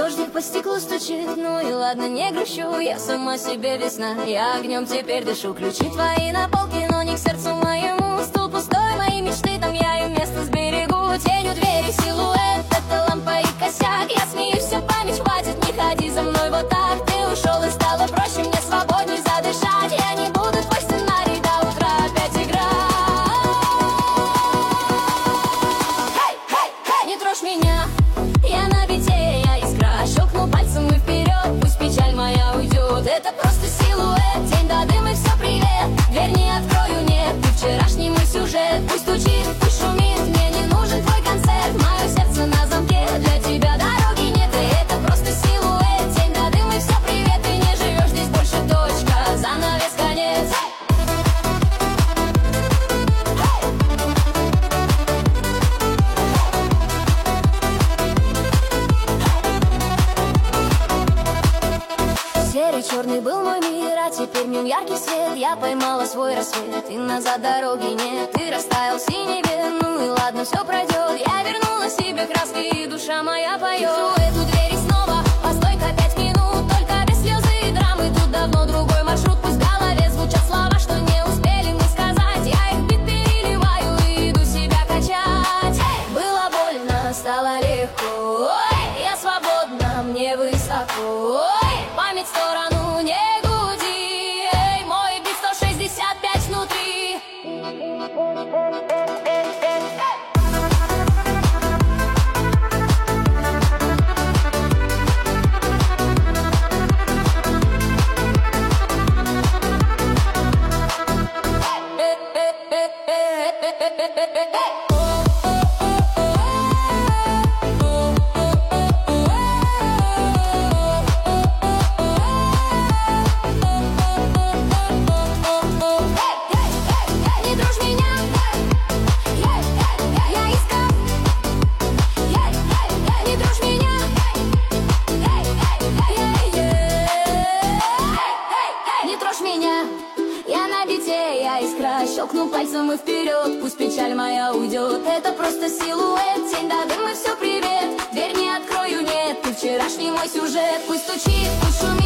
Дождик по стеклу стучит, ну и ладно, не грущу. Я сама себе весна, я огнем теперь дышу. Ключи твои на полке, но не к сердцу моему. Стул пустой, мои мечты, там я им место сберегу. Тень у двери, силуэт, это лампа и косяк. Я смеюсь, вся память, хватит, не ходи за мной вот так. Ты ушел и стало проще, мне свободней задышать. Я не буду твой сценарий до утра опять играть. Не трожь меня, я на бите, я искра. Щелкну пальцем и вперед, пусть печаль моя уйдет. Это просто силуэт, день до дым и все, привет. Дверь не открою, нет, ты вчерашний мой сюжет. Пусть стучит, пусть шумит, мне не нужен твой концерт. Мое сердце на замке, для тебя дороги нет. И это просто силуэт, день до дым и все, привет. Ты не живешь здесь больше, точка, занавес, конец. Серый, черный был мой мир, а теперь в нем яркий свет. Я поймала свой рассвет, и назад дороги нет. Ты растаял в синеве, ну и ладно, все пройдет. Я вернула себе краски, и душа моя поет. Эту дверь и снова, постой-ка 5 минут. Только без слезы и драмы, тут давно другой маршрут. Пусть в голове звучат слова, что не успели мы сказать. Я их бит переливаю и иду себя качать. Было больно, стало легко. Ой, я свободна, мне высоко. Память в сторону не гуди, эй, мой бит 165 внутри. Щелкну пальцем и вперед, пусть печаль моя уйдет. Это просто силуэт, тень до дым и все, привет. Дверь не открою, нет, ты вчерашний мой сюжет. Пусть стучит, пусть шумит.